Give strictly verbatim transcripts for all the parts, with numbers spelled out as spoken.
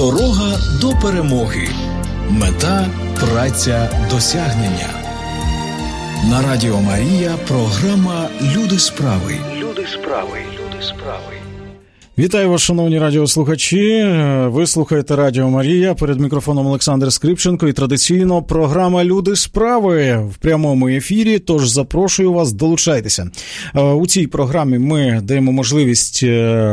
Дорога до перемоги. Мета – праця досягнення. На Радіо Марія програма «Люди справи». Люди справи. Люди справи. Вітаю вас, шановні радіослухачі. Ви слухаєте Радіо Марія. Перед мікрофоном Олександр Скрипченко. І традиційно програма «Люди справи» в прямому ефірі. Тож запрошую вас, долучайтеся. У цій програмі ми даємо можливість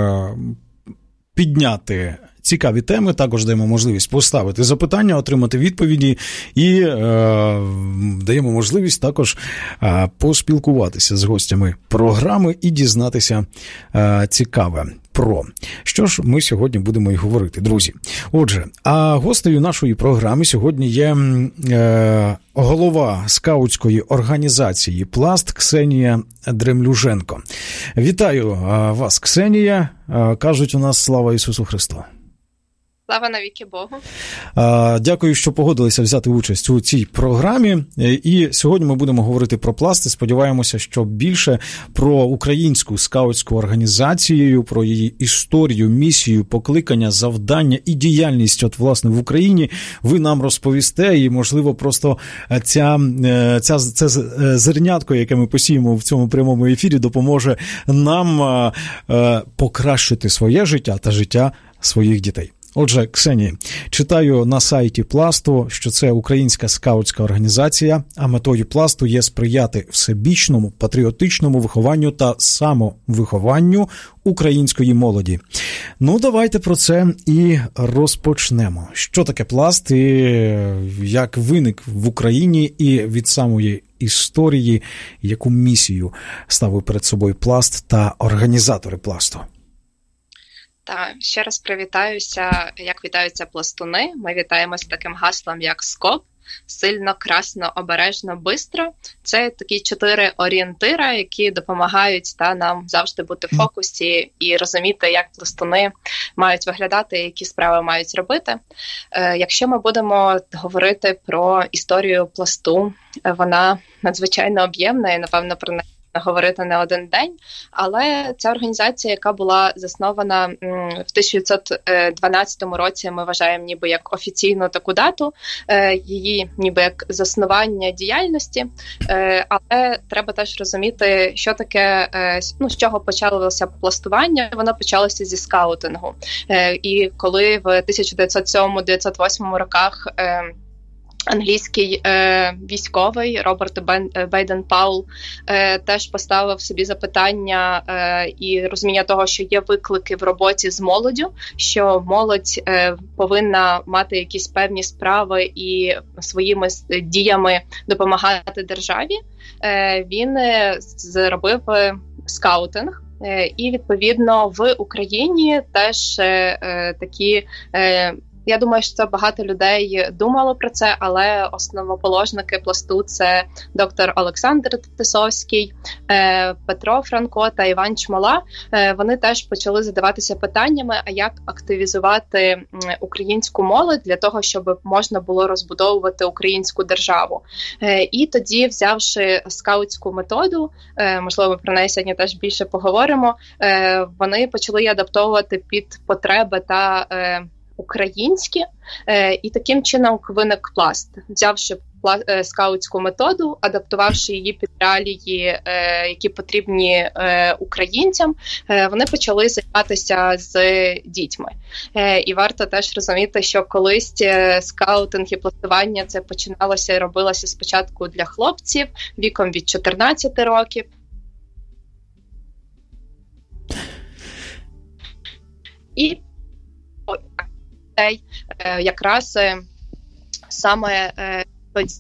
підняти цікаві теми, також даємо можливість поставити запитання, отримати відповіді і е, даємо можливість також е, поспілкуватися з гостями програми і дізнатися е, цікаве про. Що ж ми сьогодні будемо і говорити, друзі? Отже, а гостею нашої програми сьогодні є е, голова скаутської організації «Пласт» Ксенія Дремлюженко. Вітаю е, вас, Ксенія. Е, кажуть у нас слава Ісусу Христу. Слава навіки Богу. Дякую, що погодилися взяти участь у цій програмі. І сьогодні ми будемо говорити про «Пласт». Сподіваємося, що більше про українську скаутську організацію, про її історію, місію, покликання, завдання і діяльність, от, власне, в Україні ви нам розповісте. І, можливо, просто ця, ця, це зернятко, яке ми посіємо в цьому прямому ефірі, допоможе нам покращити своє життя та життя своїх дітей. Отже, Ксенія, читаю на сайті «Пласту», що це українська скаутська організація, а метою «Пласту» є сприяти всебічному патріотичному вихованню та самовихованню української молоді. Ну, давайте про це і розпочнемо. Що таке «Пласт» і як виник в Україні і від самої історії, яку місію ставив перед собою «Пласт» та організатори «Пласту»? Та ще раз привітаюся, як вітаються пластуни. Ми вітаємося таким гаслом, як «СКОП». Сильно, красно, обережно, бистро. Це такі чотири орієнтира, які допомагають та, нам завжди бути в фокусі і розуміти, як пластуни мають виглядати, які справи мають робити. Е, якщо ми будемо говорити про історію пласту, вона надзвичайно об'ємна і, напевно, про неї говорити не один день, але ця організація, яка була заснована в тисяча дев'ятсот дванадцятому році, ми вважаємо ніби як офіційну таку дату, її ніби як заснування діяльності, але треба теж розуміти, що таке, ну, з чого почалося пластування. Воно почалося зі скаутингу. І коли в тисяча дев'ятсот сьомому - дев'ятсот восьмому роках англійський е, військовий Роберт Бен, Бейден Паул е, теж поставив собі запитання е, і розуміння того, що є виклики в роботі з молоддю, що молодь е, повинна мати якісь певні справи і своїми діями допомагати державі. Е, він зробив скаутинг. І, відповідно, в Україні теж е, такі... Е, Я думаю, що багато людей думало про це, але основоположники пласту – це доктор Олександр Тисовський, Петро Франко та Іван Чмола. Вони теж почали задаватися питаннями, а як активізувати українську молодь для того, щоб можна було розбудовувати українську державу. І тоді, взявши скаутську методу, можливо, ми про неї сьогодні теж більше поговоримо, вони почали її адаптовувати під потреби та українські, і таким чином виник «Пласт». Взявши скаутську методу, адаптувавши її під реалії, які потрібні українцям, вони почали займатися з дітьми. І варто теж розуміти, що колись скаутинг і пластування це починалося і робилося спочатку для хлопців віком від чотирнадцяти років. І якраз саме тоді.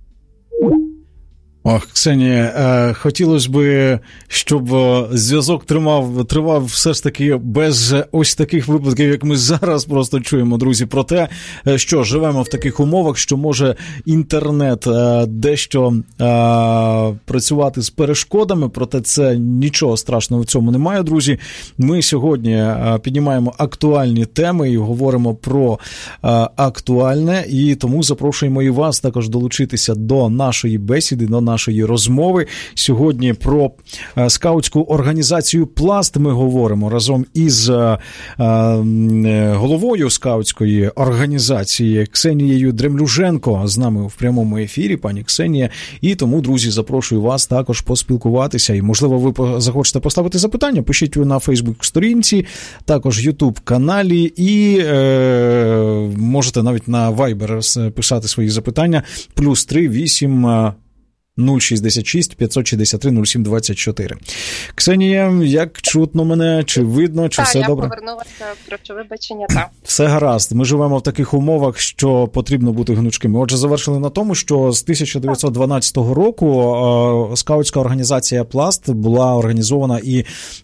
Ох, Ксенія, хотілося б, щоб зв'язок тримав, тривав все ж таки без ось таких випадків, як ми зараз просто чуємо, друзі, про те, що живемо в таких умовах, що може інтернет дещо а, працювати з перешкодами, проте це нічого страшного в цьому немає, друзі. Ми сьогодні піднімаємо актуальні теми і говоримо про а, актуальне, і тому запрошуємо і вас також долучитися до нашої бесіди, до нашої нашої розмови. Сьогодні про скаутську організацію «Пласт» ми говоримо разом із головою скаутської організації Ксенією Дремлюженко. З нами в прямому ефірі, пані Ксенія. І тому, друзі, запрошую вас також поспілкуватися. І, можливо, ви захочете поставити запитання, пишіть на Фейсбук-сторінці, також Ютуб-каналі і е, можете навіть на Viber писати свої запитання. Плюс три вісім нуль шістдесят шість п'ятсот шістдесят три нуль сім двадцять чотири. Ксенія, як чутно мене? Чи видно? Чи так, все я добре? Я повернулася, прошу вибачення, так. Все гаразд. Ми живемо в таких умовах, що потрібно бути гнучкими. Отже, завершили на тому, що з тисяча дев'ятсот дванадцятого року скаутська організація «Пласт» була організована і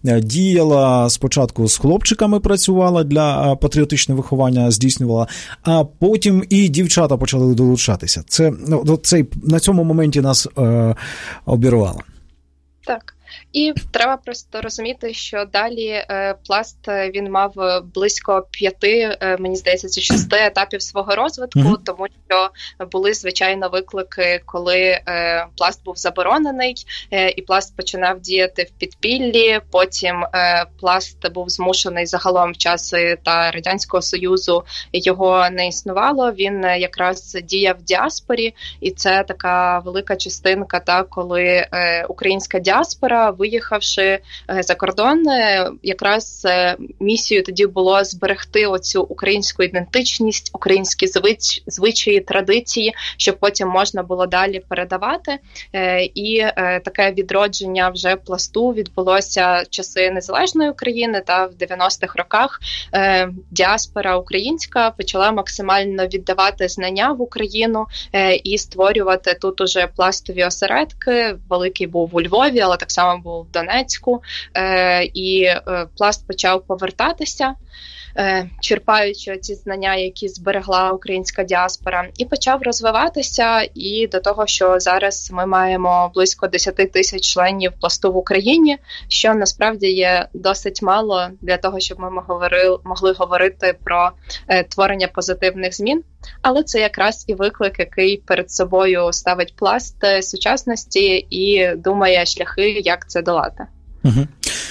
діяла спочатку з хлопчиками, працювала для патріотичного виховання, здійснювала, а потім і дівчата почали долучатися. Це, ну, цей, на цьому моменті нас е, обірвало. Так. І треба просто розуміти, що далі е, «Пласт» він мав близько п'яти, е, мені здається, шести етапів свого розвитку, mm-hmm. тому що були, звичайно, виклики, коли е, «Пласт» був заборонений, е, і «Пласт» починав діяти в підпіллі, потім е, «Пласт» був змушений загалом в часи та Радянського Союзу, його не існувало, він якраз діяв в діаспорі, і це така велика частинка, та, коли е, українська діаспора, виїхавши за кордон, якраз місією тоді було зберегти оцю українську ідентичність, українські звич... звичаї, традиції, щоб потім можна було далі передавати. І таке відродження вже «Пласту» відбулося в часи незалежної України, та в дев'яностих роках діаспора українська почала максимально віддавати знання в Україну і створювати тут уже пластові осередки. Великий був у Львові, але так само був в Донецьку, е, і е, «Пласт» почав повертатися, е, черпаючи ці знання, які зберегла українська діаспора, і почав розвиватися, і до того, що зараз ми маємо близько десять тисяч членів «Пласту» в Україні, що насправді є досить мало для того, щоб ми могли, могли говорити про е, творення позитивних змін. Але це якраз і виклик, який перед собою ставить «Пласт» сучасності і думає шляхи, як це долати. Угу.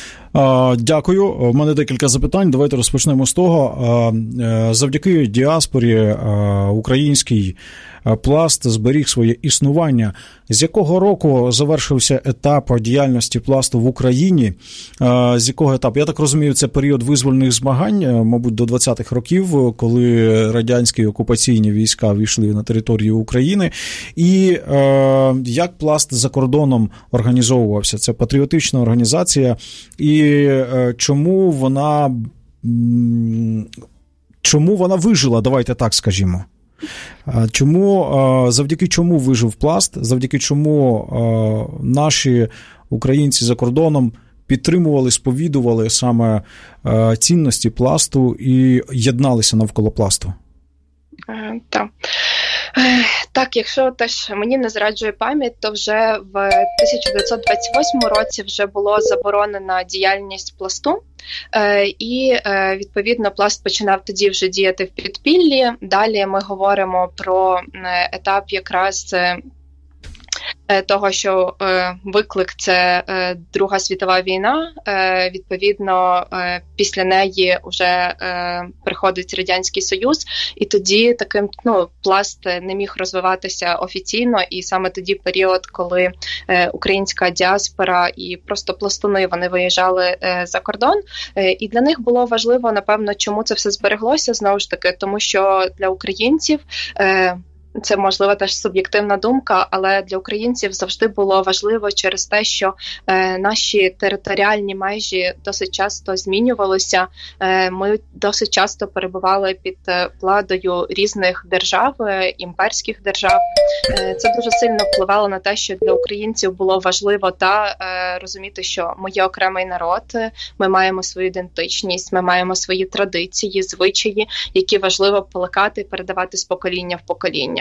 Дякую. У мене декілька запитань. Давайте розпочнемо з того. Завдяки діаспорі український «Пласт» зберіг своє існування. З якого року завершився етап діяльності «Пласту» в Україні? З якого етапу? Я так розумію, це період визвольних змагань, мабуть, до двадцятих років, коли радянські окупаційні війська війшли на територію України. І е, як «Пласт» за кордоном організовувався? Це патріотична організація. І е, чому вона, чому вона вижила, давайте так скажімо? Чому, завдяки чому вижив «Пласт», завдяки чому наші українці за кордоном підтримували, сповідували саме цінності «Пласту» і єдналися навколо «Пласту»? Так. Так, якщо теж мені не зраджує пам'ять, то вже в тисяча дев'ятсот двадцять восьмому році вже було заборонена діяльність «Пласту», і, відповідно, «Пласт» починав тоді вже діяти в підпіллі. Далі ми говоримо про етап якраз того, що е, виклик – це е, Друга світова війна, е, відповідно, е, після неї вже е, приходить Радянський Союз, і тоді таким, ну, «Пласт» не міг розвиватися офіційно, і саме тоді період, коли е, українська діаспора і просто пластуни, вони виїжджали е, за кордон, е, і для них було важливо, напевно, чому це все збереглося, знову ж таки, тому що для українців е, це, можливо, теж суб'єктивна думка, але для українців завжди було важливо через те, що е, наші територіальні межі досить часто змінювалися. Е, ми досить часто перебували під владою різних держав, е, імперських держав. Е, це дуже сильно впливало на те, що для українців було важливо та е, розуміти, що ми є окремий народ, ми маємо свою ідентичність, ми маємо свої традиції, звичаї, які важливо плекати і передавати з покоління в покоління.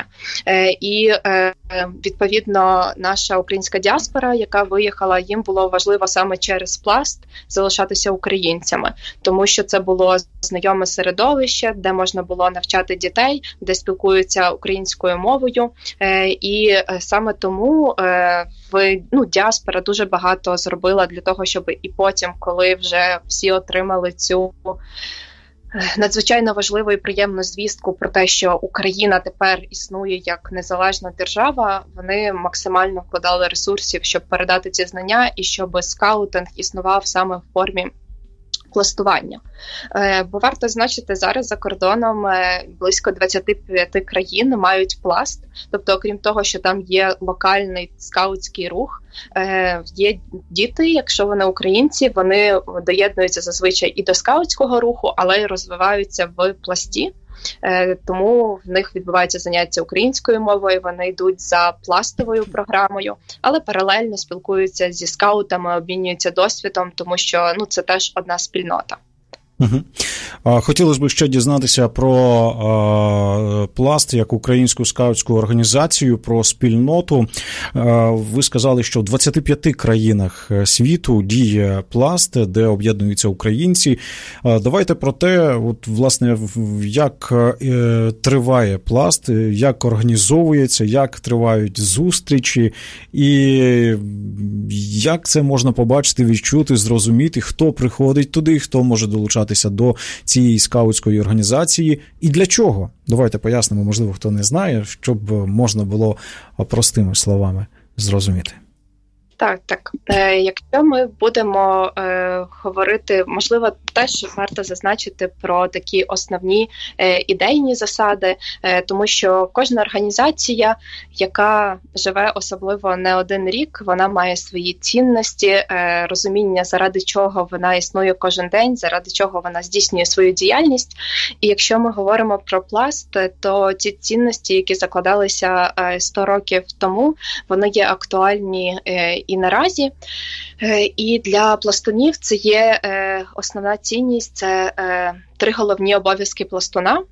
відновлення. І, відповідно, наша українська діаспора, яка виїхала, їм було важливо саме через Пласт залишатися українцями, тому що це було знайоме середовище, де можна було навчати дітей, де спілкуються українською мовою. І саме тому в, ну, діаспора дуже багато зробила для того, щоб і потім, коли вже всі отримали цю надзвичайно важливу і приємну звістку про те, що Україна тепер існує як незалежна держава, вони максимально вкладали ресурсів, щоб передати ці знання і щоб скаутинг існував саме в формі пластування. Бо варто значити, зараз за кордоном близько двадцять п'ять країн мають пласт, тобто окрім того, що там є локальний скаутський рух, є діти, якщо вони українці, вони доєднуються зазвичай і до скаутського руху, але й розвиваються в пласті. Тому в них відбуваються заняття українською мовою, вони йдуть за пластовою програмою, але паралельно спілкуються зі скаутами, обмінюються досвідом, тому що ну, це теж одна спільнота. Угу. Хотілося б ще дізнатися про а, Пласт як українську скаутську організацію, про спільноту. А, ви сказали, що в двадцяти п'яти країнах світу діє Пласт, де об'єднуються українці. А, давайте про те, от, власне, як е, триває Пласт, як організовується, як тривають зустрічі і як це можна побачити, відчути, зрозуміти, хто приходить туди, хто може долучатися до цієї скаутської організації і для чого? Давайте пояснимо, можливо, хто не знає, щоб можна було простими словами зрозуміти. Так, так. Е, якщо ми будемо е, говорити, можливо, теж варто зазначити про такі основні е, ідейні засади, е, тому що кожна організація, яка живе особливо не один рік, вона має свої цінності, е, розуміння, заради чого вона існує кожен день, заради чого вона здійснює свою діяльність. І якщо ми говоримо про Пласт, то ці цінності, які закладалися е, сто років тому, вони є актуальні е, і наразі. І для пластунів це є е, основна цінність, це е, три головні обов'язки пластуна.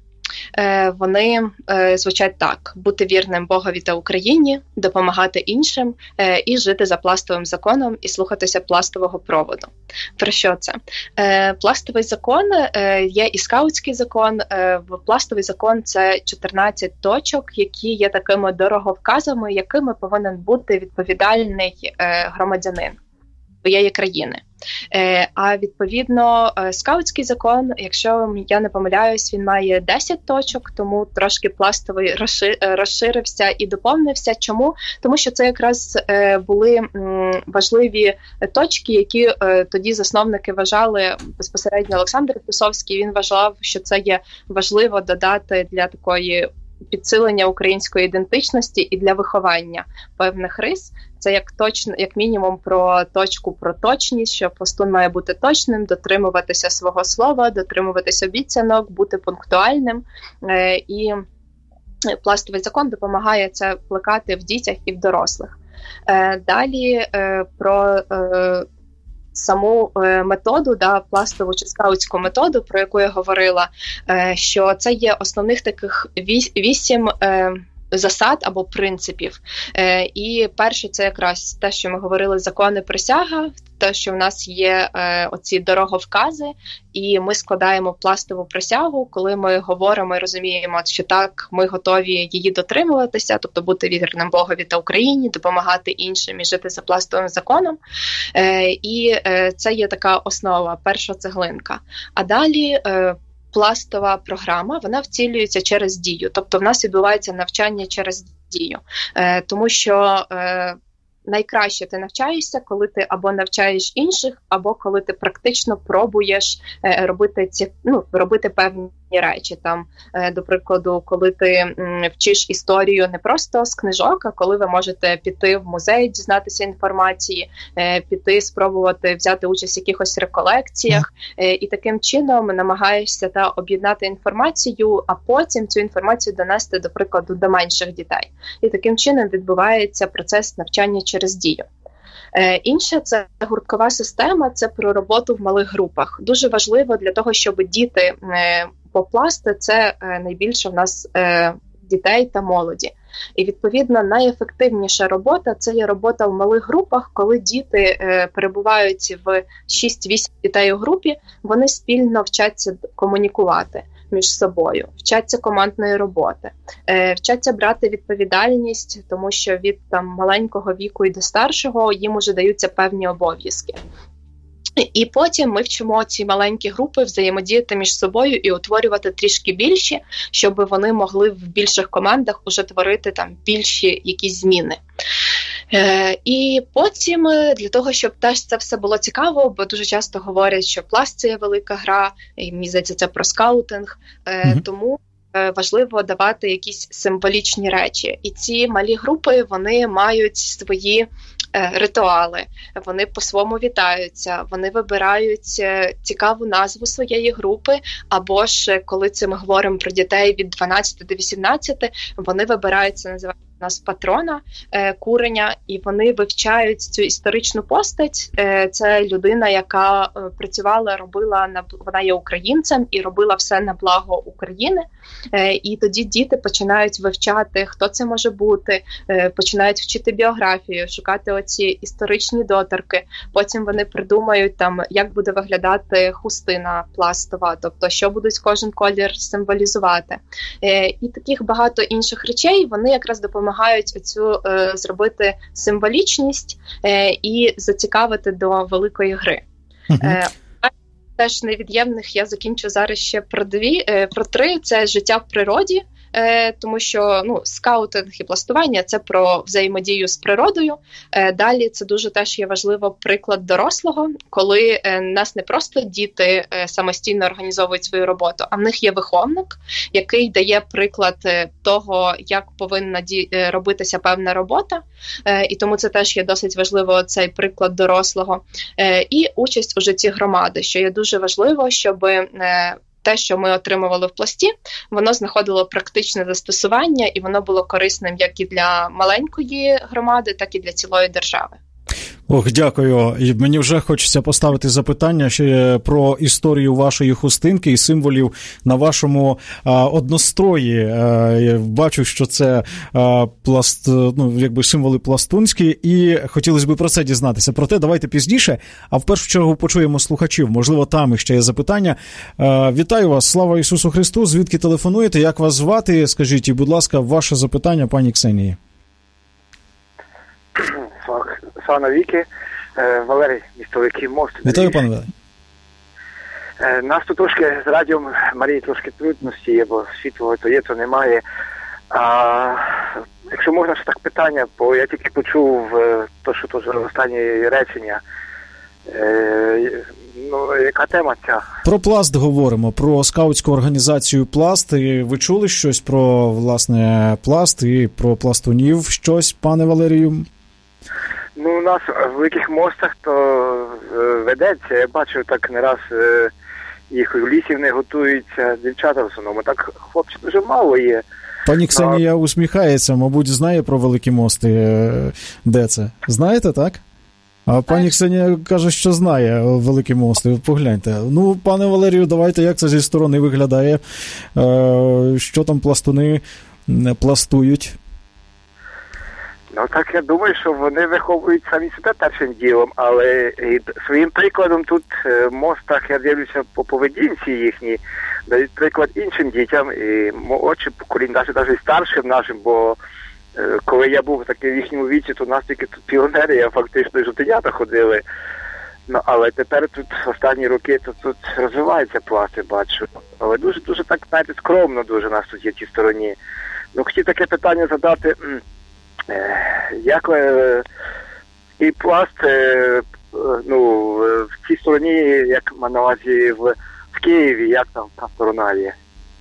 Е, вони е, звучать так: бути вірним Богові та Україні, допомагати іншим е, і жити за пластовим законом і слухатися пластового проводу. Про що це? Е, пластовий закон е, є і скаутський закон. Е, пластовий закон – це чотирнадцять точок, які є такими дороговказами, якими повинен бути відповідальний е, громадянин своєї країни. Е, а відповідно скаутський закон, якщо я не помиляюсь, він має десять точок, тому трошки пластовий розширився і доповнився. Чому? Тому що це якраз е, були м, важливі точки, які е, тоді засновники вважали, безпосередньо Олександр Тусовський, він вважав, що це є важливо додати для такої підсилення української ідентичності і для виховання певних рис. Це як точно, як мінімум про точку, про точність, що пластун має бути точним, дотримуватися свого слова, дотримуватися обіцянок, бути пунктуальним. Е, і пластовий закон допомагає це плекати в дітях і в дорослих. Е, далі е, про е, саму е, методу, да, пластову чи скаутську методу, про яку я говорила, е, що це є основних таких віс, вісім е, засад або принципів. Е, і перше, це якраз те, що ми говорили, закони, присяга, те, що в нас є е, оці дороговкази, і ми складаємо пластову присягу, коли ми говоримо і розуміємо, що так, ми готові її дотримуватися, тобто бути вірним Богові та Україні, допомагати іншим і жити за пластовим законом. Е, і е, це є така основа, перша цеглинка. А далі е, пластова програма, вона втілюється через дію. Тобто в нас відбувається навчання через дію. Е, тому що е, найкраще ти навчаєшся, коли ти або навчаєш інших, або коли ти практично пробуєш е, робити ці, ну, робити певні речі. Там, е, до прикладу, коли ти м, вчиш історію не просто з книжок, а коли ви можете піти в музей, дізнатися інформації, е, піти, спробувати взяти участь в якихось реколекціях, е, і таким чином намагаєшся та об'єднати інформацію, а потім цю інформацію донести, до прикладу, до менших дітей. І таким чином відбувається процес навчання через дію. Е, інше – це гурткова система, це про роботу в малих групах. Дуже важливо для того, щоб діти е, попласти, це е, найбільше в нас е, дітей та молоді. І, відповідно, найефективніша робота – це є робота в малих групах, коли діти е, перебувають в шість-вісім дітей у групі, вони спільно вчаться комунікувати між собою, вчаться командної роботи, е, вчаться брати відповідальність, тому що від там маленького віку і до старшого їм уже даються певні обов'язки. І потім ми вчимо ці маленькі групи взаємодіяти між собою і утворювати трішки більші, щоб вони могли в більших командах уже творити там більші якісь зміни. Е, і потім для того, щоб теж це все було цікаво, бо дуже часто говорять, що пласт – це є велика гра, і мені здається, це про скаутинг, е, mm-hmm. тому важливо давати якісь символічні речі. І ці малі групи, вони мають свої е, ритуали, вони по-своєму вітаються, вони вибирають цікаву назву своєї групи, або ж, коли це ми говоримо про дітей від дванадцяти до вісімнадцяти, вони вибирають, це називається у нас патрона е, куреня, і вони вивчають цю історичну постать. Е, це людина, яка е, працювала, робила, на, вона є українцем і робила все на благо України. Е, і тоді діти починають вивчати, хто це може бути, е, починають вчити біографію, шукати оці історичні доторки. Потім вони придумають, там, як буде виглядати хустина пластова, тобто, що будуть кожен колір символізувати. Е, і таких багато інших речей, вони якраз допомагають оцю е, зробити символічність е, і зацікавити до великої гри. Uh-huh. Е, теж невід'ємних я закінчу зараз ще про дві, е, про три. Це життя в природі, е, тому що ну, скаутинг і пластування – це про взаємодію з природою. Е, далі це дуже теж є важливо приклад дорослого, коли е, нас не просто діти е, самостійно організовують свою роботу, а в них є виховник, який дає приклад е, того, як повинна ді- е, робитися певна робота. Е, і тому це теж є досить важливо, цей приклад дорослого. Е, і участь у житті громади, що є дуже важливо, щоб е, те, що ми отримували в пласті, воно знаходило практичне застосування, і воно було корисним як і для маленької громади, так і для цілої держави. Ох, дякую. І мені вже хочеться поставити запитання ще про історію вашої хустинки і символів на вашому а, однострої. А, я бачу, що це а, пласт, ну, якби символи пластунські, і хотілося б про це дізнатися. Проте давайте пізніше, а в першу чергу почуємо слухачів. Можливо, там іще є запитання. А, вітаю вас, слава Ісусу Христу. Звідки телефонуєте? Як вас звати? Скажіть, і, будь ласка, ваше запитання пані Ксенії. Слава навіки, Валерій, місто Великий Мост. Вітаю, пане Валерій. Нас тут трошки з радіо Марії трошки трудності є, бо світлого то є, то немає. А, якщо можна, ще так питання, бо я тільки почув то, що то останнє речення. Е, ну, яка тема ця? Про пласт говоримо, про скаутську організацію «Пласт». І ви чули щось про, власне, пласт і про пластунів щось, пане Валерію? Ну, у нас в Великих Мостах то е, ведеться. Я бачив так не раз, е, їх в лісі не готуються дівчата в основному. Так хлопців дуже мало є. Пані Ксенія Но... усміхається, мабуть, знає про Великі Мости. Де це? Знаєте, так? А пані Ксенія каже, що знає Великі Мости. Погляньте. Ну, пане Валерію, давайте, як це зі сторони виглядає? Е, що там пластуни пластують? Ну, так я думаю, що вони виховують самі себе першим ділом, але і своїм прикладом тут в Мостах, я дивлюся по поведінці їхній, дають приклад іншим дітям, і молодшим поколінням, навіть, навіть старшим нашим, бо е, коли я був такий в їхньому віці, то у нас тільки тут піонери, я фактично і жовтенята ходили. Ну, але тепер тут останні роки то тут розвиваються пласти, бачу. Але дуже-дуже так, знаєте, скромно дуже у нас тут є в тій стороні. Ну, хотів таке питання задати. Як е, і пласт е, ну, в цій стороні, як на увазі в, в Києві, як там та сторона є?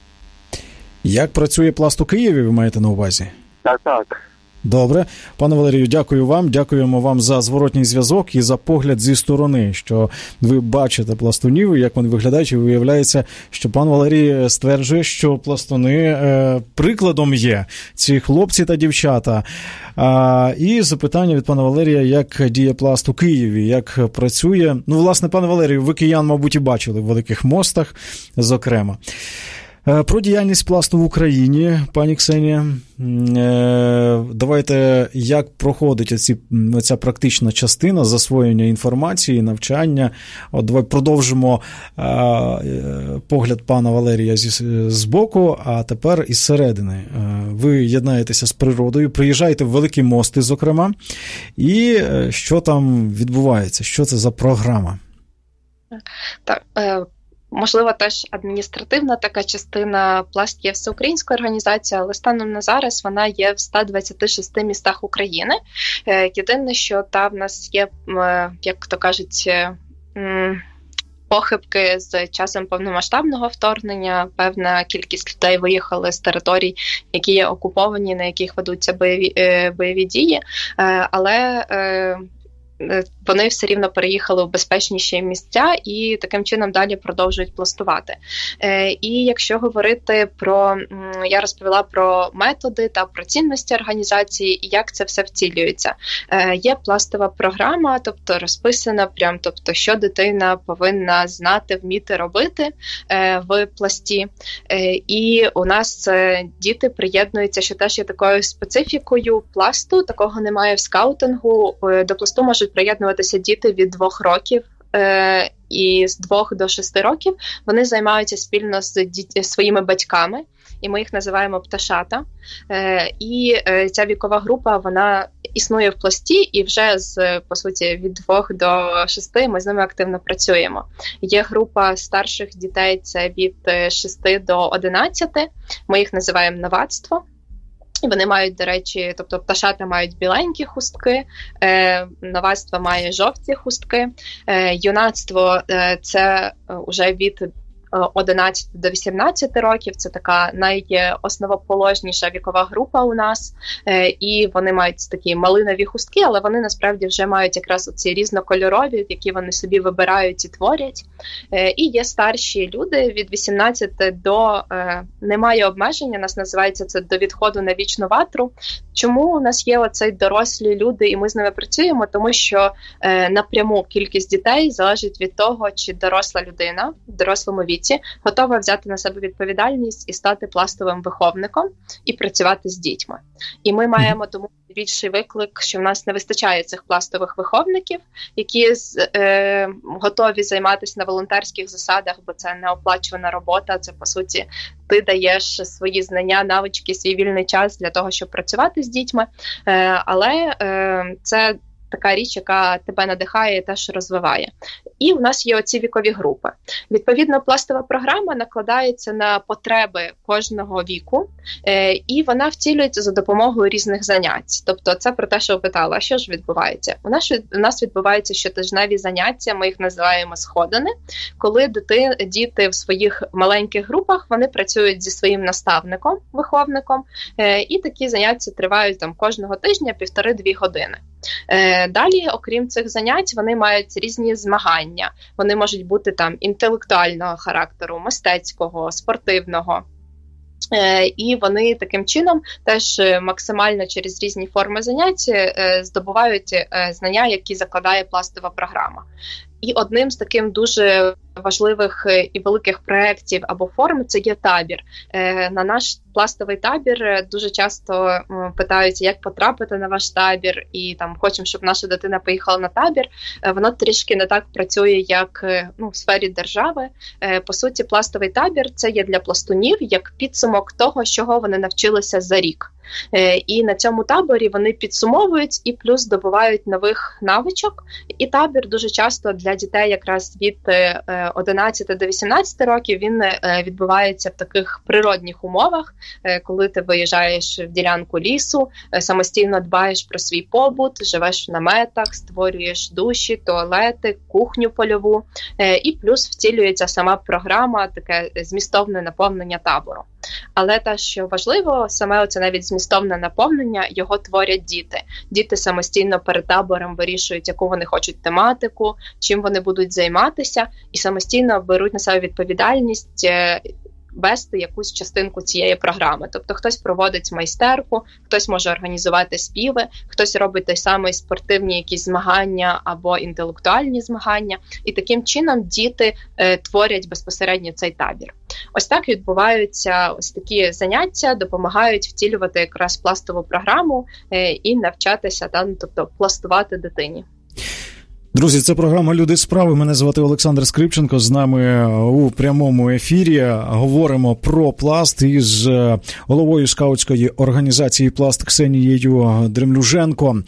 Як працює пласт у Києві, ви маєте на увазі? Так, так. Добре. Пане Валерію, дякую вам. Дякуємо вам за зворотній зв'язок і за погляд зі сторони, що ви бачите пластунів, як вони виглядають, і виявляється, що пан Валерій стверджує, що пластуни е, прикладом є, ці хлопці та дівчата. А, і запитання від пана Валерія, як діє пласт у Києві, як працює. Ну, власне, пане Валерію, ви киян, мабуть, і бачили в Великих Мостах, зокрема. Про діяльність пласту в Україні, пані Ксенія. Давайте, як проходить оці, ця практична частина засвоєння інформації, навчання. От давай продовжимо погляд пана Валерія з боку, а тепер із середини. Ви єднаєтеся з природою, приїжджаєте в Великі Мости, зокрема, і що там відбувається? Що це за програма? Так, можливо, теж адміністративна така частина. Пласт є всеукраїнська організація, але станом на зараз вона є в ста двадцяти шести містах України. Єдине, що там в нас є, як то кажуть, похибки з часом повномасштабного вторгнення. Певна кількість людей виїхали з територій, які є окуповані, на яких ведуться бойові, бойові дії, але вони все рівно переїхали в безпечніші місця і таким чином далі продовжують пластувати. Е, і якщо говорити про, я розповіла про методи та про цінності організації і як це все втілюється. Е, є пластова програма, тобто розписана прям, тобто що дитина повинна знати, вміти робити е, в пласті. Е, і у нас е, діти приєднуються, що теж є такою специфікою пласту, такого немає в скаутингу. Е, до пласту можуть приєднуватися діти від двох років, е, і з двох до шести років вони займаються спільно з діт... своїми батьками, і ми їх називаємо пташата. Е, і е, ця вікова група, вона існує в пласті, і вже з, по суті, від двох до шести ми з ними активно працюємо. Є група старших дітей, це від шести до одинадцяти, ми їх називаємо новацтво. І вони мають, до речі, тобто пташата мають біленькі хустки, е, новацтво має жовті хустки, е, юнацтво е, – це вже від одинадцяти до вісімнадцяти років, це така найосновоположніша вікова група у нас, е, і вони мають такі малинові хустки, але вони насправді вже мають якраз оці різнокольорові, які вони собі вибирають і творять. Е, і є старші люди від вісімнадцяти до, е, немає обмеження, нас називається це до відходу на вічну ватру. Чому у нас є оцей дорослі люди і ми з ними працюємо? Тому що е, напряму кількість дітей залежить від того, чи доросла людина в дорослому віці готова взяти на себе відповідальність і стати пластовим виховником і працювати з дітьми. І ми маємо тому більший виклик, що в нас не вистачає цих пластових виховників, які е, готові займатися на волонтерських засадах, бо це неоплачувана робота, це, по суті, ти даєш свої знання, навички, свій вільний час для того, щоб працювати з дітьми, е, але е, це така річ, яка тебе надихає і теж розвиває. І у нас є оці вікові групи. Відповідно, пластова програма накладається на потреби кожного віку, е, і вона втілюється за допомогою різних занять. Тобто це про те, що ви питали, а що ж відбувається? У нас, у нас відбуваються щотижневі заняття, ми їх називаємо сходини, коли дити, діти в своїх маленьких групах, вони працюють зі своїм наставником, виховником, е, і такі заняття тривають там кожного тижня півтори-дві години. Далі, окрім цих занять, вони мають різні змагання. Вони можуть бути там інтелектуального характеру, мистецького, спортивного. І вони таким чином теж максимально через різні форми занять здобувають знання, які закладає пластова програма. І одним з таких дуже важливих і великих проєктів або форм це є табір. На наш пластовий табір дуже часто питаються, як потрапити на ваш табір, і там хочемо, щоб наша дитина поїхала на табір. Воно трішки не так працює, як ну, в сфері держави. По суті, пластовий табір – це є для пластунів як підсумок того, чого вони навчилися за рік. І на цьому таборі вони підсумовують і плюс здобувають нових навичок. І табір дуже часто для дітей якраз від одинадцяти до вісімнадцяти років він відбувається в таких природних умовах, коли ти виїжджаєш в ділянку лісу, самостійно дбаєш про свій побут, живеш в наметах, створюєш душі, туалети, кухню польову. І плюс втілюється сама програма, таке змістовне наповнення табору. Але те, що важливо, саме оце навіть змістовне наповнення, його творять діти. Діти самостійно перед табором вирішують, яку вони хочуть тематику, чим вони будуть займатися, і самостійно беруть на себе відповідальність вести якусь частинку цієї програми. Тобто хтось проводить майстерку, хтось може організувати співи, хтось робить той самий спортивні якісь змагання або інтелектуальні змагання. І таким чином діти е, творять безпосередньо цей табір. Ось так відбуваються ось такі заняття, допомагають втілювати якраз пластову програму і навчатися, там, тобто пластувати дитині. Друзі, це програма «Люди справи». Мене звати Олександр Скрипченко. З нами у прямому ефірі говоримо про пласт із головою скаутської організації «Пласт» Ксенією Дремлюженко.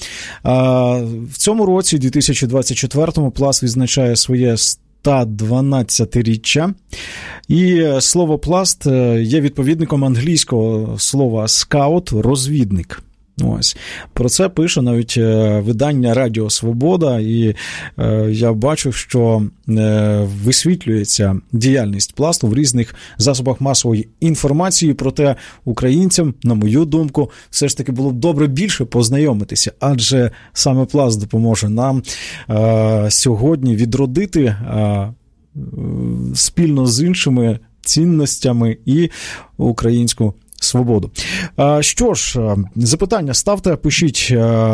В цьому році, дві тисячі двадцять четвертому, пласт відзначає своє сто дванадцятиріччя. І слово «пласт» є відповідником англійського слова «скаут» – «розвідник». Ось. Про це пише навіть видання «Радіо Свобода», і е, я бачу, що е, висвітлюється діяльність пласту в різних засобах масової інформації, проте українцям, на мою думку, все ж таки було б добре більше познайомитися, адже саме пласт допоможе нам е, сьогодні відродити е, спільно з іншими цінностями і українську свободу. Що ж, запитання ставте, пишіть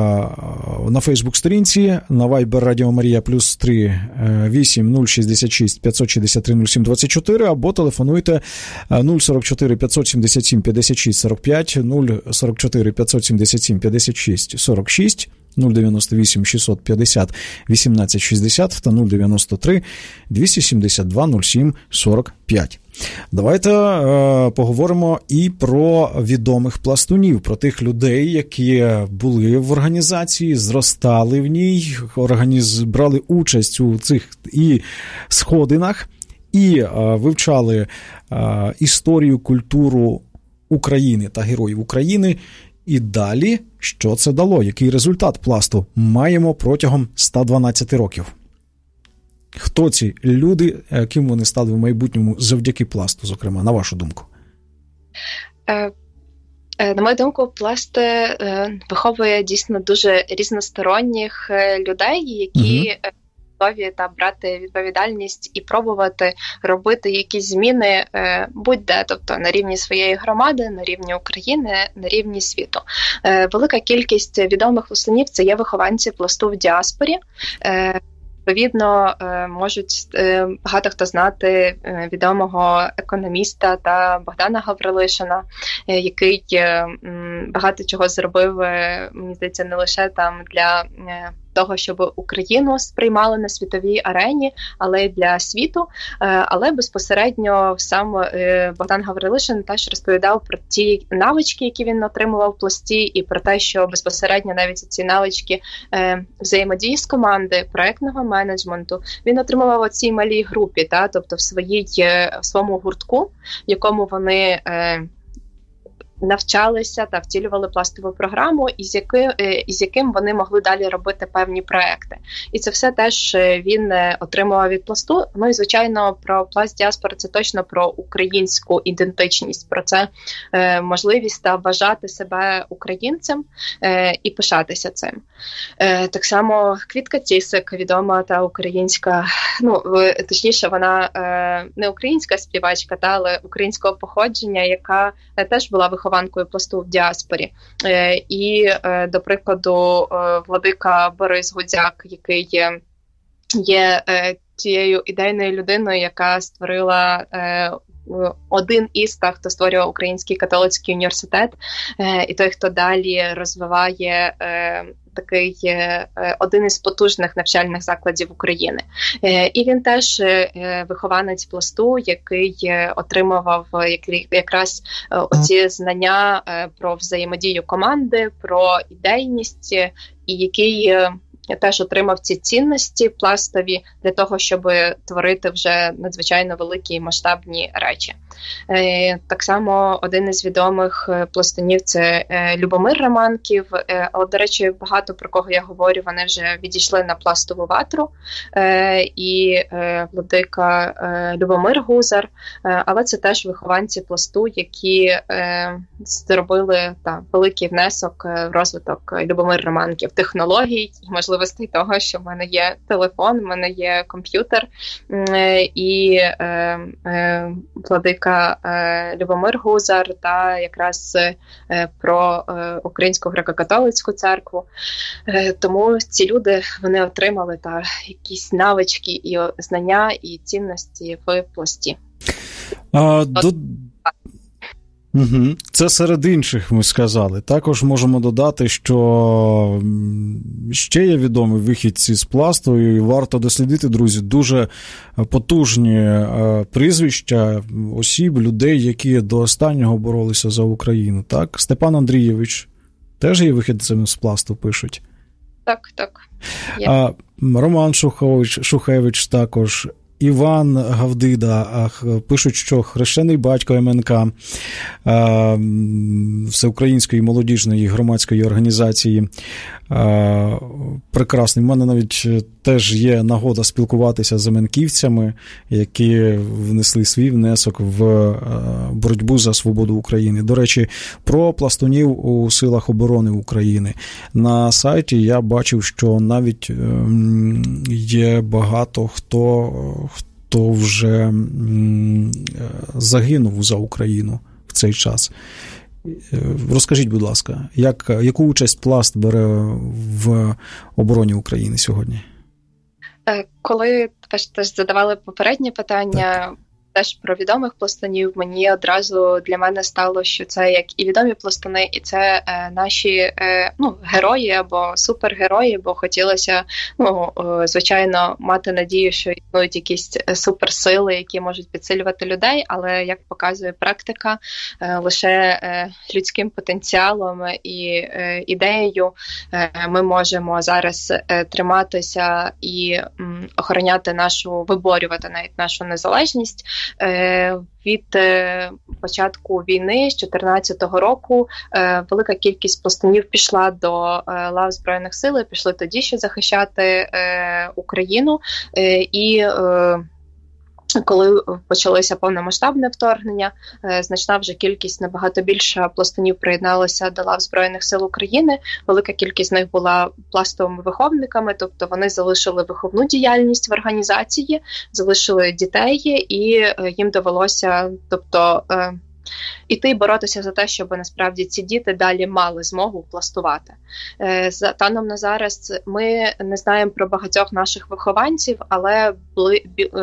на Фейсбук-сторінці, на Viber Радіо Марія плюс три вісім нуль шістдесят шість п'ятсот шістдесят три нуль сім двадцять чотири або телефонуйте нуль сорок чотири п'ятсот сімдесят сім п'ятдесят шість сорок п'ять, нуль сорок чотири п'ятсот сімдесят сім п'ятдесят шість сорок шість, нуль дев'яносто вісім шістсот п'ятдесят вісімнадцять шістдесят та нуль дев'яносто три двісті сімдесят два нуль сім сорок п'ять. Давайте е, поговоримо і про відомих пластунів, про тих людей, які були в організації, зростали в ній, організ... брали участь у цих і сходинах, і е, вивчали е, історію, культуру України та героїв України. І далі, що це дало, який результат пласту маємо протягом ста дванадцяти років. Хто ці люди, ким вони стали в майбутньому завдяки пласту, зокрема, на вашу думку? Е, е, на мою думку, пласт е, виховує дійсно дуже різносторонніх людей, які угу. готові та брати відповідальність і пробувати робити якісь зміни е, будь-де, тобто на рівні своєї громади, на рівні України, на рівні світу. Е, велика кількість відомих пластунів – це є вихованці пласту в діаспорі. Е, Відповідно, можуть багато хто знати відомого економіста та Богдана Гаврилишина, який багато чого зробив, мені здається, не лише там для того, щоб Україну сприймали на світовій арені, але й для світу. Але безпосередньо сам Богдан Гаврилишин теж розповідав про ті навички, які він отримував в пласті, і про те, що безпосередньо навіть ці навички взаємодії з команди, проектного менеджменту, він отримував у цій малій групі, та, тобто в, своїй, в своєму гуртку, в якому вони навчалися та втілювали пластову програму, із яким, із яким вони могли далі робити певні проекти. І це все теж він отримував від пласту. Ну і, звичайно, про пласт діаспори – це точно про українську ідентичність, про це е, можливість та вважати себе українцем е, і пишатися цим. Е, так само Квітка Цісик, відома та українська, ну, точніше, вона е, не українська співачка, та, але українського походження, яка е, теж була вихованою вихованкою пласту в діаспорі. Е, і, е, до прикладу, е, владика Борис Гудзяк, який є, є е, тією ідейною людиною, яка створила е, один із тих, хто створював Український католицький університет, е, і той, хто далі розвиває е, такий е, один із потужних навчальних закладів України. Е, і він теж е, вихованець пласту, який е, отримував як, якраз е, оці знання е, про взаємодію команди, про ідейність, і який е, теж отримав ці цінності пластові для того, щоб творити вже надзвичайно великі і масштабні речі. Е, так само один із відомих пластунів – це е, Любомир Романків, е, але, до речі, багато про кого я говорю, вони вже відійшли на пластову ватру, е, і е, владика е, Любомир Гузар, е, але це теж вихованці пласту, які е, зробили та, великий внесок в розвиток Любомир Романків, технологій, можливо, можливостей того, що в мене є телефон, в мене є комп'ютер, і е, е, владика е, Любомир Гузар, та якраз е, про е, Українську греко-католицьку церкву. Е, тому ці люди, вони отримали та якісь навички і знання, і цінності в пласті. А, до... Угу. Це серед інших, ми сказали. Також можемо додати, що ще є відомі вихідці з пласту, і варто дослідити, друзі, дуже потужні прізвища осіб, людей, які до останнього боролися за Україну. Так? Степан Андрійович теж є вихідцем з пласту, пишуть. Так, так. А, Роман Шухевич, Шухевич також. Іван Гавдида, пишуть, що хрещений батько ем ен ка, Всеукраїнської молодіжної громадської організації. Прекрасний. У мене навіть теж є нагода спілкуватися з еменківцями, які внесли свій внесок в боротьбу за свободу України. До речі, про пластунів у силах оборони України. На сайті я бачив, що навіть є багато хто, хто вже загинув за Україну в цей час. Розкажіть, будь ласка, як, яку участь пласт бере в обороні України сьогодні? Коли теж задавали попереднє питання, так. Теж про відомих пластунів, мені одразу для мене стало, що це як і відомі пластуни, і це е, наші е, ну, герої або супергерої, бо хотілося, ну, е, звичайно, мати надію, що існують якісь суперсили, які можуть підсилювати людей, але, як показує практика, е, лише е, людським потенціалом і е, ідеєю е, ми можемо зараз е, триматися і м, охороняти нашу, виборювати навіть нашу незалежність. Від початку війни з чотирнадцятого року велика кількість пластунів пішла до лав Збройних сил, пішли тоді ще захищати Україну, і коли почалося повномасштабне вторгнення, значна вже кількість, набагато більша пластунів приєдналася до лав Збройних сил України. Велика кількість з них була пластовими виховниками, тобто вони залишили виховну діяльність в організації, залишили дітей, і їм довелося, тобто, іти і боротися за те, щоб насправді ці діти далі мали змогу пластувати. Станом на зараз ми не знаємо про багатьох наших вихованців, але були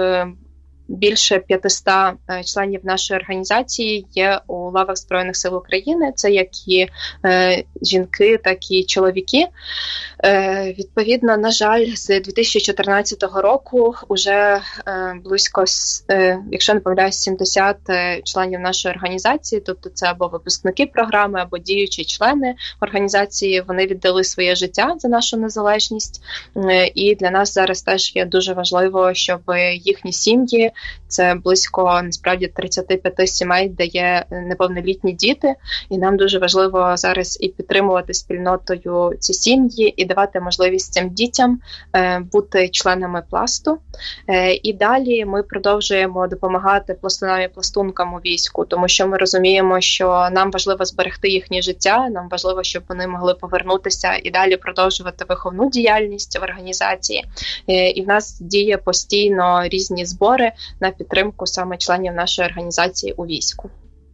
більше п'ятисот членів нашої організації є у лавах Збройних сил України. Це як і е, жінки, так і чоловіки. Е, відповідно, на жаль, з дві тисячі чотирнадцятого року вже е, близько, е, якщо не помиляюсь, сімдесят членів нашої організації, тобто це або випускники програми, або діючі члени організації, вони віддали своє життя за нашу незалежність. Е, і для нас зараз теж є дуже важливо, щоб їхні сім'ї, це близько, насправді, тридцять п'ять сімей, де є неповнолітні діти, і нам дуже важливо зараз і підтримувати спільнотою ці сім'ї, і давати можливість цим дітям е, бути членами пласту. Е, і далі ми продовжуємо допомагати пластунам і пластункам у війську, тому що ми розуміємо, що нам важливо зберегти їхнє життя, нам важливо, щоб вони могли повернутися і далі продовжувати виховну діяльність в організації. Е, і в нас діє постійно різні збори на підтримку саме членів нашої організації у війську.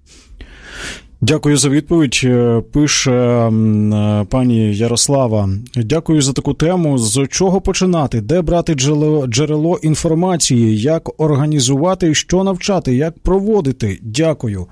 Дякую за відповідь. Пише пані Ярослава. Дякую за таку тему. З чого починати? Де брати джерело, джерело інформації? Як організувати? Що навчати? Як проводити? Дякую.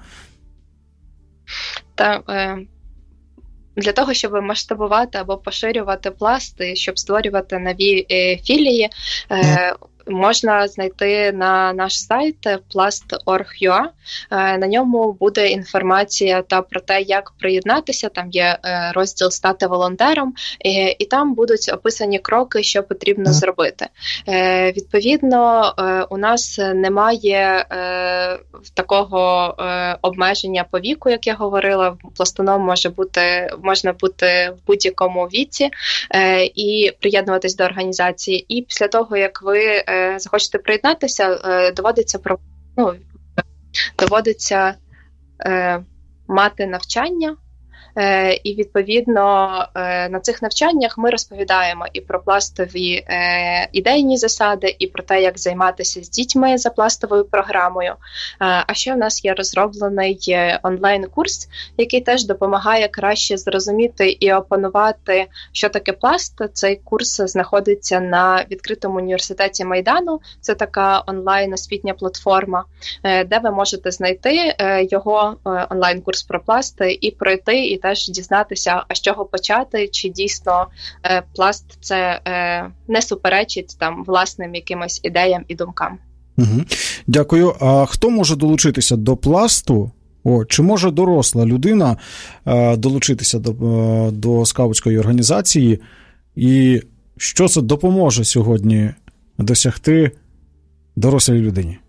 Та, е... Для того, щоб масштабувати або поширювати пласти, щоб створювати нові е, філії, е, можна знайти на наш сайт пласт крапка орг крапка ю а. На ньому буде інформація та про те, як приєднатися. Там є розділ «Стати волонтером», і там будуть описані кроки, що потрібно зробити. Відповідно, у нас немає такого обмеження по віку, як я говорила. Пластуном може бути, можна бути в будь-якому віці і приєднуватись до організації. І після того, як ви захочете приєднатися, доводиться про ну, доводиться е, мати навчання І, відповідно, на цих навчаннях ми розповідаємо і про пластові ідейні засади, і про те, як займатися з дітьми за пластовою програмою. А ще в нас є розроблений онлайн-курс, який теж допомагає краще зрозуміти і опанувати, що таке пласт. Цей курс знаходиться на відкритому університеті Майдану. Це така онлайн-освітня платформа, де ви можете знайти його онлайн-курс про пласти і пройти, і теж дізнатися, а з чого почати, чи дійсно пласт це не суперечить там власним якимось ідеям і думкам. Угу. Дякую. А хто може долучитися до пласту? О, чи може доросла людина е, долучитися до, е, до скаутської організації? І що це допоможе сьогодні досягти дорослій людині?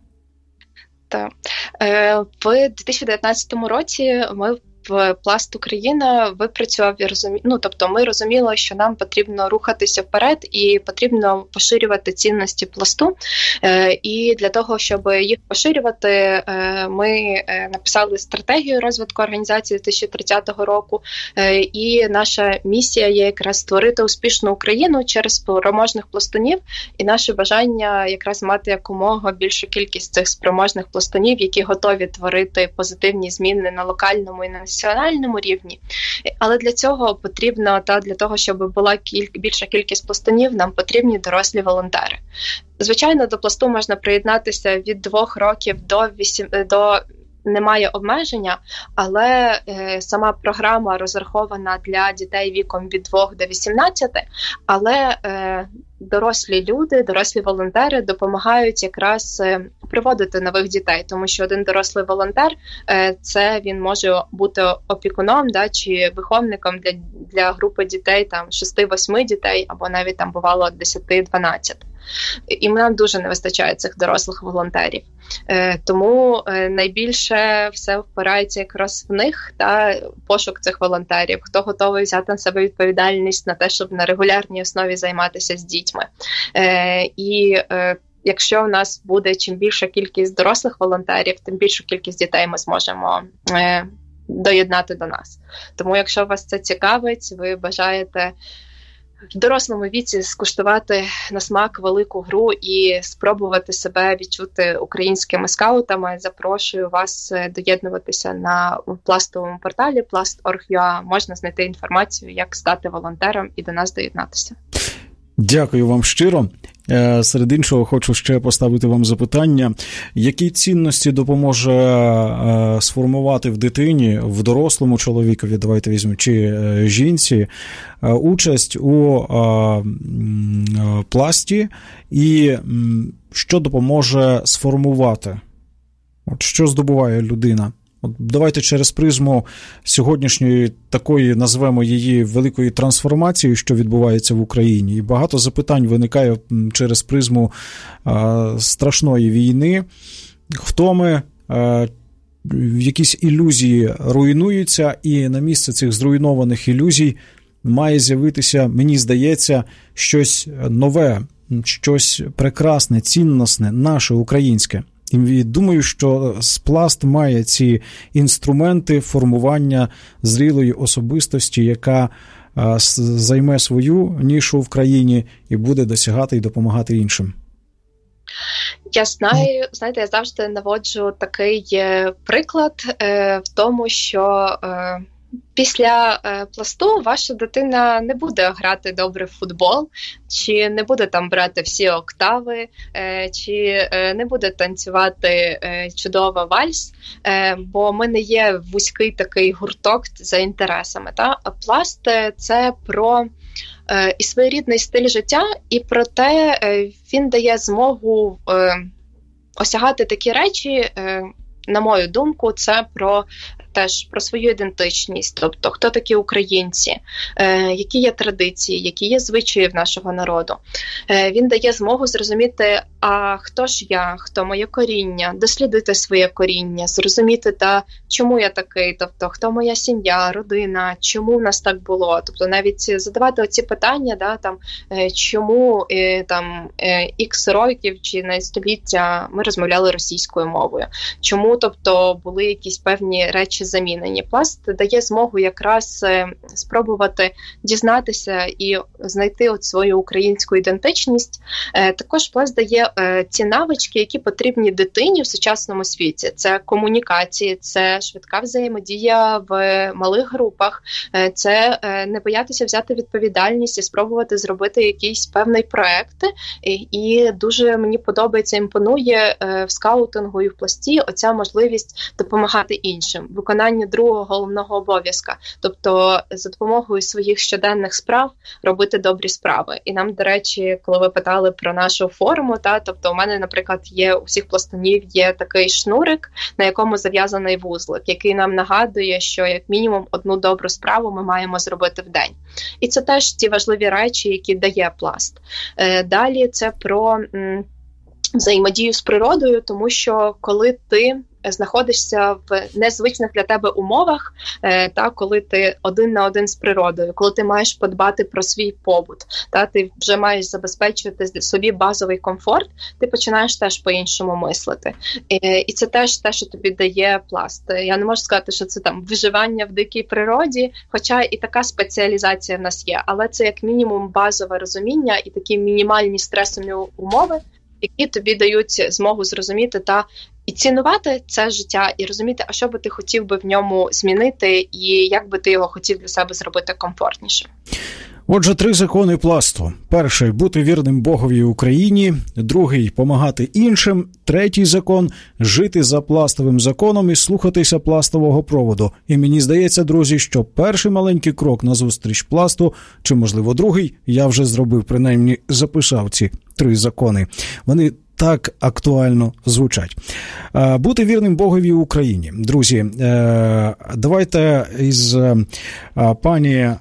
Так. Е, в дві тисячі дев'ятнадцятому році ми в Пласт Україна випрацював і розумі... ну, тобто ми розуміли, що нам потрібно рухатися вперед і потрібно поширювати цінності пласту. Е, і для того, щоб їх поширювати, е, ми написали стратегію розвитку організації дві тисячі тридцятого року. Е, і наша місія є якраз створити успішну Україну через спроможних пластунів. І наше бажання якраз мати якомога більшу кількість цих спроможних пластунів, які готові творити позитивні зміни на локальному і на національному рівні. Але для цього потрібно, та для того, щоб була кіль... більша кількість пластунів, нам потрібні дорослі волонтери. Звичайно, до пласту можна приєднатися від двох років до вісім... до немає обмеження, але е, сама програма розрахована для дітей віком від двох до вісімнадцяти, але е, дорослі люди, дорослі волонтери допомагають якраз е, приводити нових дітей, тому що один дорослий волонтер е, це він може бути опікуном, да, чи виховником для, для групи дітей там шести-восьми дітей, або навіть там бувало десять-дванадцять. І нам дуже не вистачає цих дорослих волонтерів. Е, тому е, найбільше все впирається якраз в них та пошук цих волонтерів, хто готовий взяти на себе відповідальність на те, щоб на регулярній основі займатися з дітьми. Е, і е, якщо в нас буде чим більша кількість дорослих волонтерів, тим більшу кількість дітей ми зможемо е, доєднати до нас. Тому якщо вас це цікавить, ви бажаєте в дорослому віці скуштувати на смак велику гру і спробувати себе відчути українськими скаутами, запрошую вас доєднуватися на пластовому порталі пласт крапка орг крапка ю а. Можна знайти інформацію, як стати волонтером і до нас доєднатися. Дякую вам щиро. Серед іншого, хочу ще поставити вам запитання. Які цінності допоможе сформувати в дитині, в дорослому чоловікові, давайте візьмемо, чи жінці, участь у пласті, і що допоможе сформувати? От що здобуває людина? От давайте через призму сьогоднішньої такої, назвемо її, великої трансформації, що відбувається в Україні. І багато запитань виникає через призму а, страшної війни. Втоми, а, якісь ілюзії руйнуються, і на місце цих зруйнованих ілюзій має з'явитися, мені здається, щось нове, щось прекрасне, цінностне, наше, українське. І думаю, що Пласт має ці інструменти формування зрілої особистості, яка займе свою нішу в країні і буде досягати і допомагати іншим. Я знаю, знаєте, я завжди наводжу такий приклад е, в тому, що е, після е, пласту ваша дитина не буде грати добре в футбол, чи не буде там брати всі октави, е, чи е, не буде танцювати е, чудово вальс, е, бо ми не є вузький такий гурток за інтересами. Та? А пласт – це про е, і своєрідний стиль життя, і про те, е, він дає змогу е, осягати такі речі, е, на мою думку, це про теж про свою ідентичність, тобто хто такі українці, е, які є традиції, які є звичаї в нашого народу. Е, він дає змогу зрозуміти, а хто ж я, хто моє коріння, дослідити своє коріння, зрозуміти, та чому я такий, тобто хто моя сім'я, родина, чому в нас так було, тобто навіть задавати оці питання, да, там, е, чому е, там ікс років чи на століття ми розмовляли російською мовою, чому, тобто, були якісь певні речі чи замінені. Пласт дає змогу якраз спробувати дізнатися і знайти от свою українську ідентичність. Також пласт дає ці навички, які потрібні дитині в сучасному світі. Це комунікації, це швидка взаємодія в малих групах, це не боятися взяти відповідальність і спробувати зробити якийсь певний проект. І дуже мені подобається, імпонує в скаутингу і в пласті оця можливість допомагати іншим, виконання другого головного обов'язка, тобто за допомогою своїх щоденних справ робити добрі справи. І нам, до речі, коли ви питали про нашу форму, та, тобто у мене, наприклад, є у всіх пластунів є такий шнурик, на якому зав'язаний вузлик, який нам нагадує, що як мінімум одну добру справу ми маємо зробити в день. І це теж ті важливі речі, які дає пласт. Далі це про м, взаємодію з природою, тому що коли ти знаходишся в незвичних для тебе умовах, е, та, коли ти один на один з природою, коли ти маєш подбати про свій побут, та, ти вже маєш забезпечувати собі базовий комфорт, ти починаєш теж по-іншому мислити. Е, і це теж те, що тобі дає пласт. Я не можу сказати, що це там виживання в дикій природі, хоча і така спеціалізація в нас є, але це як мінімум базове розуміння і такі мінімальні стресові умови, які тобі дають змогу зрозуміти та і цінувати це життя, і розуміти, а що би ти хотів би в ньому змінити, і як би ти його хотів для себе зробити комфортнішим. Отже, три закони пласту. Перший – бути вірним Богові і Україні. Другий – помагати іншим. Третій закон – жити за пластовим законом і слухатися пластового проводу. І мені здається, друзі, що перший маленький крок назустріч пласту, чи, можливо, другий, я вже зробив, принаймні записав ці три закони. Вони так актуально звучать. Бути вірним Богові і Україні. Друзі, давайте із пані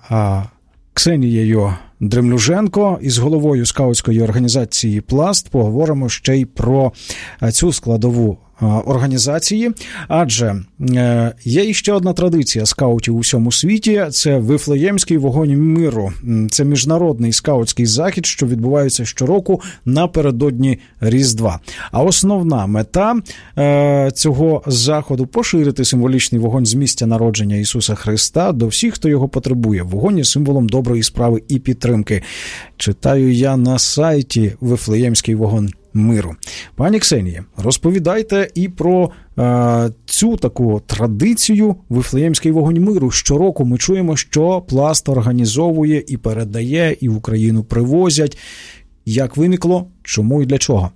Ксенією Дремлюженко із головою скаутської організації «Пласт» поговоримо ще й про цю складову організації, адже е, є іще одна традиція скаутів у всьому світі – це Вифлеємський вогонь миру. Це міжнародний скаутський захід, що відбувається щороку напередодні Різдва. А основна мета е, цього заходу – поширити символічний вогонь з місця народження Ісуса Христа до всіх, хто його потребує. Вогонь є символом доброї справи і підтримки. Читаю я на сайті Вифлеємський вогонь миру. Пані Ксенія, розповідайте і про е, цю таку традицію Вифлеємський вогонь миру. Щороку ми чуємо, що Пласт організовує і передає, і в Україну привозять. Як виникло, чому і для чого?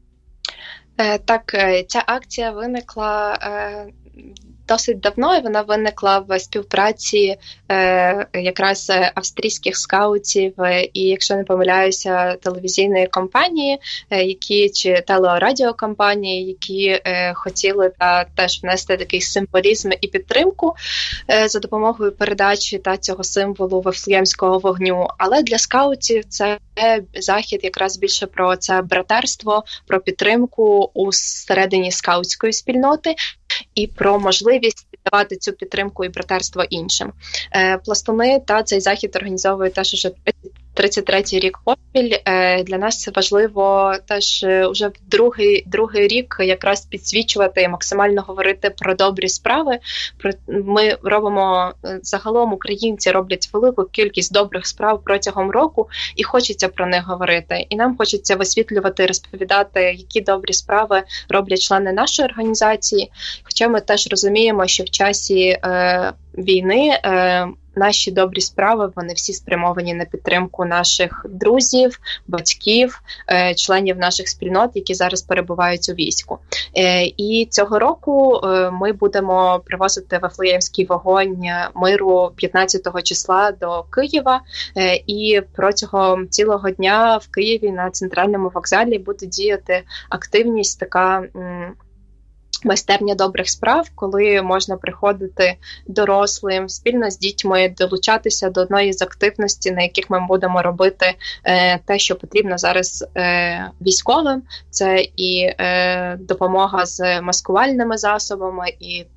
Е, так, ця акція виникла е, досить давно, і вона виникла в співпраці е, якраз австрійських скаутів і, якщо не помиляюся, телевізійної компанії, е, які чи телерадіокомпанії, які е, хотіли та теж внести такий символізм і підтримку е, за допомогою передачі та цього символу Вифлеємського вогню. Але для скаутів це захід якраз більше про це братерство, про підтримку у середині скаутської спільноти і про можливість давати цю підтримку і братерство іншим. Е, пластуни та цей захід організовує теж уже тридцять третій рік поспіль. Е, для нас це важливо теж уже в другий, другий рік якраз підсвічувати і максимально говорити про добрі справи. Про, ми робимо, загалом українці роблять велику кількість добрих справ протягом року і хочеться про них говорити. І нам хочеться висвітлювати, розповідати, які добрі справи роблять члени нашої організації. Хоча ми теж розуміємо, що в часі е, війни е, наші добрі справи, вони всі спрямовані на підтримку наших друзів, батьків, е, членів наших спільнот, які зараз перебувають у війську. Е, і цього року е, ми будемо привозити Вифлеємський вогонь миру п'ятнадцятого числа до Києва. Е, і протягом цілого дня в Києві на центральному вокзалі буде діяти активність така м- майстерня добрих справ, коли можна приходити дорослим, спільно з дітьми, долучатися до одної з активностей, на яких ми будемо робити е, те, що потрібно зараз е, військовим. Це і е, допомога з маскувальними засобами, і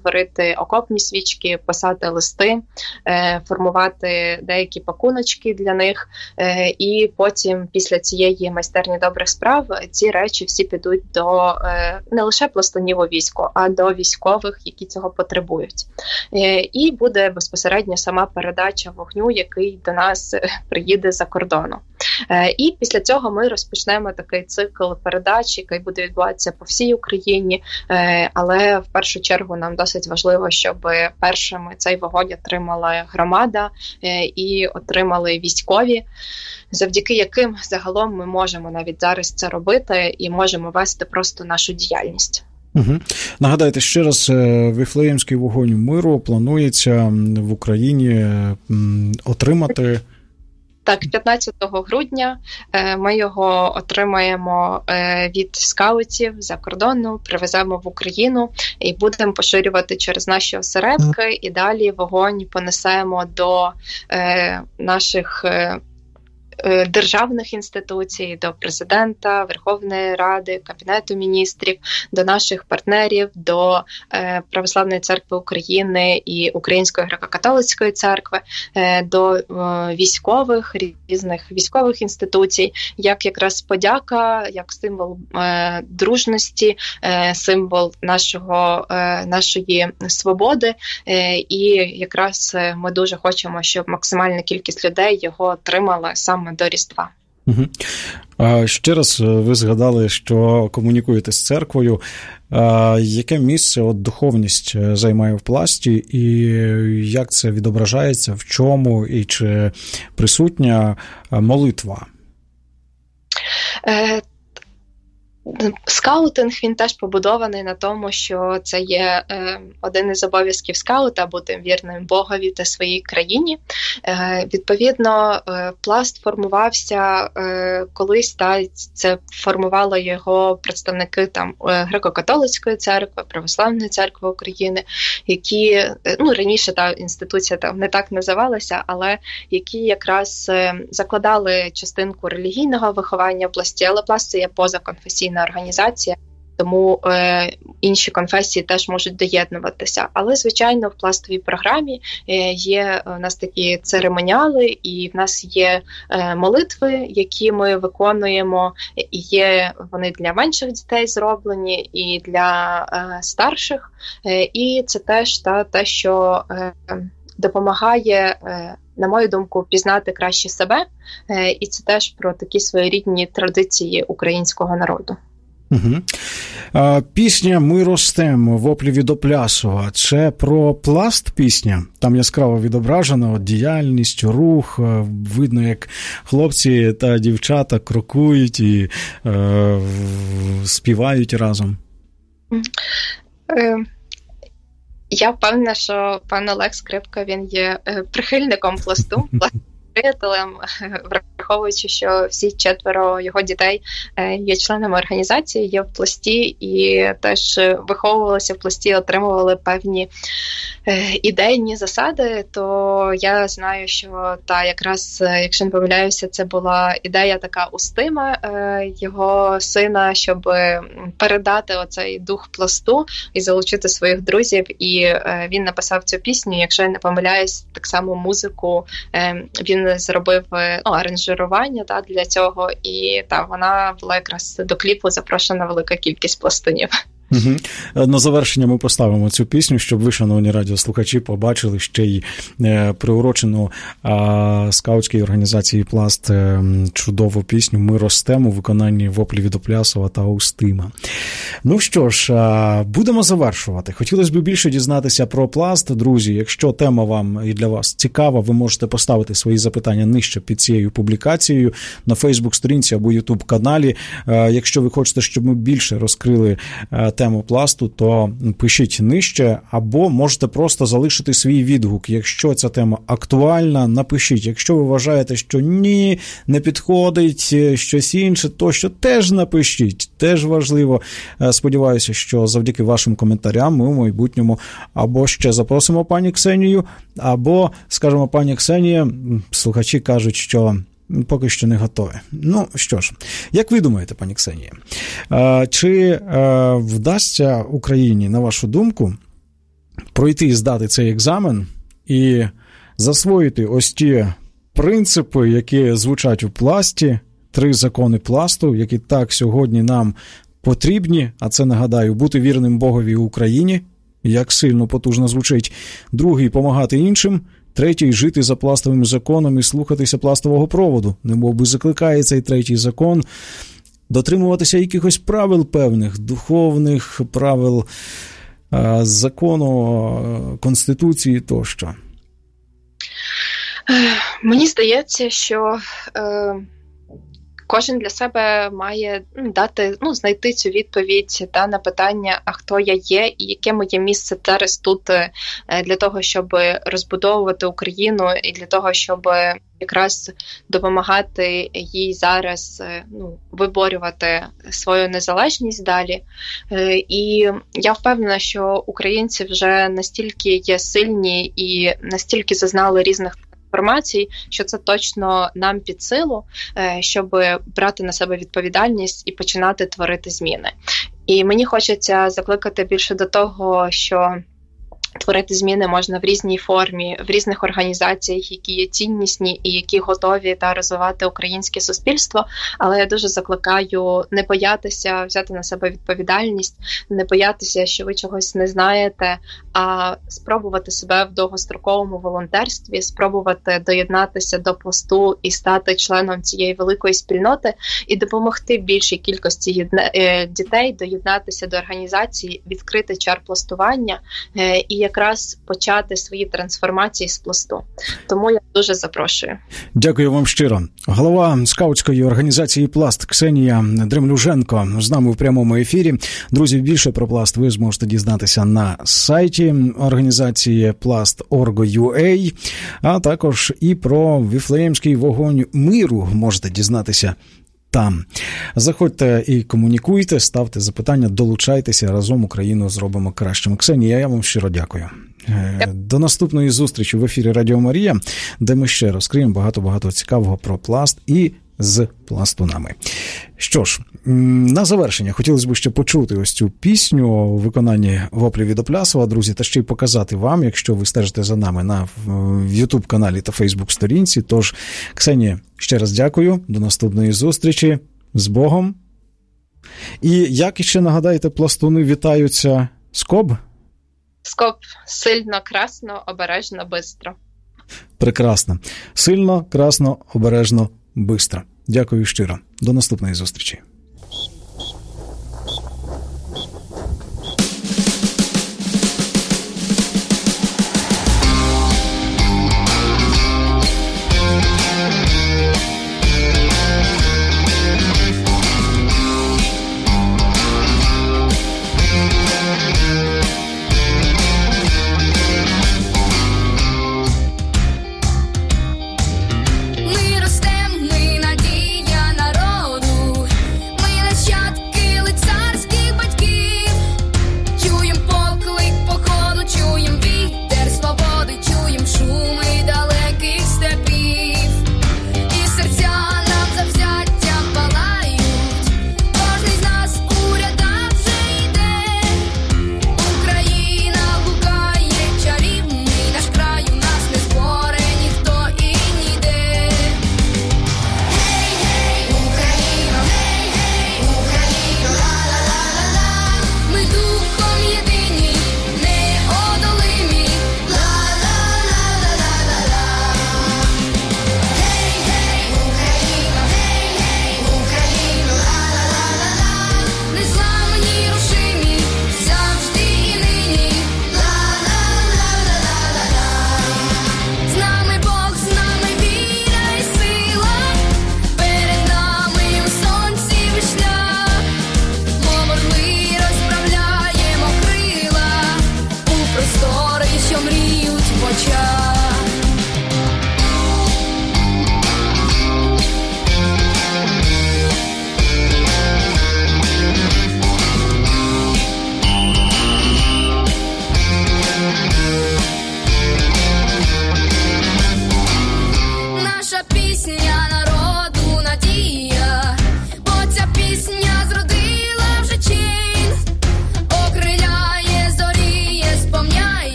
творити окопні свічки, писати листи, формувати деякі пакуночки для них. І потім, після цієї майстерні добрих справ, ці речі всі підуть до не лише пластунів у війську, а до військових, які цього потребують. І буде безпосередньо сама передача вогню, який до нас приїде за кордону. І після цього ми розпочнемо такий цикл передач, який буде відбуватися по всій Україні, але в першу чергу нам досить важливо, щоб першими цей вогонь отримала громада і отримали військові, завдяки яким загалом ми можемо навіть зараз це робити і можемо вести просто нашу діяльність. Угу. Нагадайте ще раз, Вифлеємський вогонь миру планується в Україні отримати... Так, п'ятнадцятого грудня ми його отримаємо від скаутів за кордону, привеземо в Україну і будемо поширювати через наші осередки, і далі вогонь понесемо до наших державних інституцій, до президента, Верховної Ради, Кабінету міністрів, до наших партнерів, до е, Православної церкви України і Української греко-католицької церкви, е, до е, військових, різних військових інституцій, як якраз подяка, як символ е, дружності, е, символ нашого, е, нашої свободи. Е, і якраз ми дуже хочемо, щоб максимальна кількість людей його отримала саме до Різдва. Угу. А ще раз ви згадали, що комунікуєте з церквою. А яке місце от духовність займає в Пласті і як це відображається, в чому і чи присутня молитва? Е, Скаутинг, він теж побудований на тому, що це є е, один із обов'язків скаута бути вірним Богові та своїй країні. Е, відповідно, е, Пласт формувався е, колись, та це формували його представники там Греко-католицької церкви, Православної церкви України, які, е, ну, раніше та інституція там не так називалася, але які якраз е, закладали частинку релігійного виховання в Пласті, але Пласт це є позаконфесійна організація, тому е, інші конфесії теж можуть доєднуватися. Але, звичайно, в пластовій програмі е, є у нас такі церемоніали, і в нас є е, молитви, які ми виконуємо, і є вони для менших дітей зроблені, і для е, старших. Е, і це теж та, те, що е, допомагає, е, на мою думку, пізнати краще себе, е, і це теж про такі своєрідні традиції українського народу. Угу. А, пісня «Ми ростемо» воплі від Оплясова – це про Пласт пісня? Там яскраво відображена от, діяльність, рух, видно, як хлопці та дівчата крокують і е, співають разом. Е, я впевнена, що пан Олег Скрипка, він є прихильником Пласту, приятелем, враховуючи, що всі четверо його дітей є членами організації, є в Пласті і теж виховувалися в Пласті, отримували певні ідейні засади, то я знаю, що та якраз, якщо не помиляюся, це була ідея така Устима, його сина, щоб передати оцей дух Пласту і залучити своїх друзів, і він написав цю пісню, якщо я не помиляюсь, так само музику він зробив, ну, аранжирування, та, для цього, і та, вона була якраз до кліпу запрошена велика кількість пластунів. Угу. На завершення ми поставимо цю пісню, щоб ви, шановні радіослухачі, побачили ще й приурочену а, скаутській організації Пласт чудову пісню «Ми ростемо» у виконанні воплі від Оплясова та Устима. Ну що ж, а, будемо завершувати. Хотілося б більше дізнатися про Пласт. Друзі, якщо тема вам і для вас цікава, ви можете поставити свої запитання нижче під цією публікацією на Фейсбук-сторінці або Ютуб-каналі. А, якщо ви хочете, щоб ми більше розкрили а, тему Пласту, то пишіть нижче, або можете просто залишити свій відгук. Якщо ця тема актуальна, напишіть. Якщо ви вважаєте, що ні, не підходить, щось інше, то що теж напишіть. Теж важливо. Сподіваюся, що завдяки вашим коментарям ми в майбутньому або ще запросимо пані Ксенію, або, скажімо, пані Ксенія, слухачі кажуть, що поки що не готові. Ну, що ж, як ви думаєте, пані Ксенія, чи вдасться Україні, на вашу думку, пройти і здати цей екзамен і засвоїти ось ті принципи, які звучать у пласті, три закони пласту, які так сьогодні нам потрібні, а це, нагадаю, бути вірним Богові в Україні, як сильно, потужно звучить. Другий – помагати іншим. Третій – жити за пластовим законом і слухатися пластового проводу. Немов би закликає цей третій закон дотримуватися якихось правил певних, духовних правил закону, Конституції тощо. Мені здається, що е, кожен для себе має дати, ну, знайти цю відповідь та, на питання, а хто я є і яке моє місце зараз тут для того, щоб розбудовувати Україну і для того, щоб якраз допомагати їй зараз, ну, виборювати свою незалежність далі. І я впевнена, що українці вже настільки є сильні і настільки зазнали різних інформацій, що це точно нам під силу, щоб брати на себе відповідальність і починати творити зміни. І мені хочеться закликати більше до того, що творити зміни можна в різній формі, в різних організаціях, які є ціннісні і які готові та розвивати українське суспільство. Але я дуже закликаю не боятися взяти на себе відповідальність, не боятися, що ви чогось не знаєте, а спробувати себе в довгостроковому волонтерстві, спробувати доєднатися до пласту і стати членом цієї великої спільноти і допомогти більшій кількості дітей доєднатися до організації, відкрити чар пластування і якраз почати свої трансформації з пласту. Тому я дуже запрошую. Дякую вам щиро. Голова скаутської організації «Пласт» Ксенія Дремлюженко з нами в прямому ефірі. Друзі, більше про пласт ви зможете дізнатися на сайті організації пласт крапка орг крапка ю а, а також і про Віфлеємський вогонь миру можете дізнатися там. Заходьте і комунікуйте, ставте запитання, долучайтеся, разом Україну зробимо кращим. Ксенія, я вам щиро дякую. До наступної зустрічі в ефірі Радіо Марія, де ми ще розкриємо багато-багато цікавого про пласт і з пластунами. Що ж, на завершення хотілося б ще почути ось цю пісню у виконанні Воплі від Оплясова, друзі, та ще й показати вам, якщо ви стежите за нами на YouTube-каналі та Facebook-сторінці. Тож, Ксенія, ще раз дякую, до наступної зустрічі, з Богом. І як іще, нагадаєте, пластуни вітаються? Скоб? Скоб сильно, красно, обережно, бистро. Прекрасно. Сильно, красно, обережно, бистро. Дякую щиро. До наступної зустрічі. Ми ростем, ми надія народу.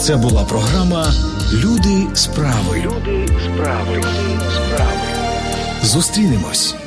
Це була програма «Люди справи». Люди справи. Люди справи. Зустрінемось.